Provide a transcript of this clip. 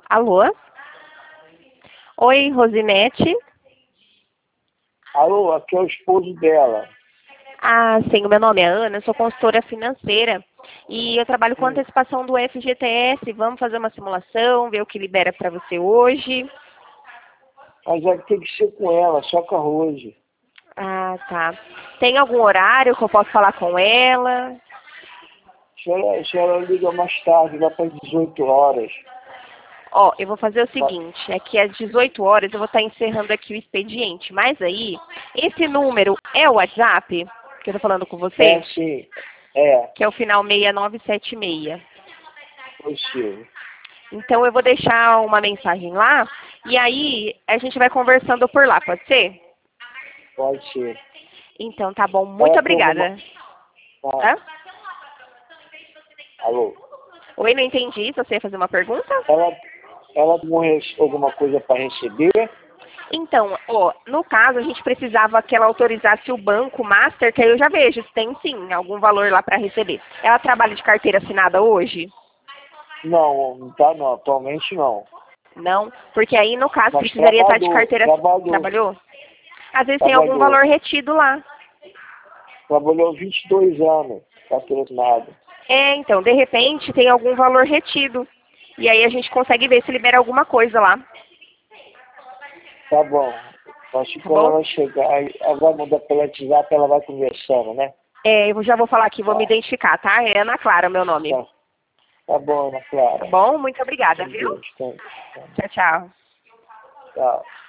Alô? Oi, Rosinete. Alô, aqui é o esposo dela. Ah, sim, o meu nome é Ana, eu sou consultora financeira e eu trabalho com antecipação do FGTS. Vamos fazer uma simulação, ver o que libera para você hoje. Mas é que tem que ser com ela, só com a Rose. Ah, tá. Tem algum horário que eu posso falar com ela? Se ela liga mais tarde, lá para as 18 horas. Ó, eu vou fazer o Tá? seguinte, é que às 18 horas eu vou estar encerrando aqui o expediente, mas aí, esse número é o WhatsApp que eu tô falando com É, você? sim. É, Que é o final 6976. possível. Então eu vou deixar uma mensagem lá e aí a gente vai conversando por lá, pode ser? Pode ser. Então tá bom, muito Ela tem alguma... obrigada. Ah, Hã? alô? Oi, não entendi, você ia fazer uma pergunta? Ela tem alguma coisa para receber? Então, ó, no caso a gente precisava que ela autorizasse o banco master, que aí eu já vejo se tem sim algum valor lá para receber. Ela trabalha de carteira assinada hoje? Não, não tá não. Atualmente não. Não, porque aí no caso Mas precisaria estar de carteira. trabalhou. Trabalhou? Às vezes tem algum Trabalhou. valor retido lá. Trabalhou 22 anos, patrocinado. É, então, de repente tem algum valor retido. E aí a gente consegue ver se libera alguma coisa lá. Tá bom. Acho que Tá quando ela bom? vai chegar, ela vai mandar pelo WhatsApp, ela vai conversando, né? É, eu já vou falar aqui, vou me Tá, identificar, tá? É Ana Clara, meu nome. tá, tá bom, Ana Tá Clara. bom? Muito obrigada, Com viu? Deus, tá, Tchau, tchau. tá.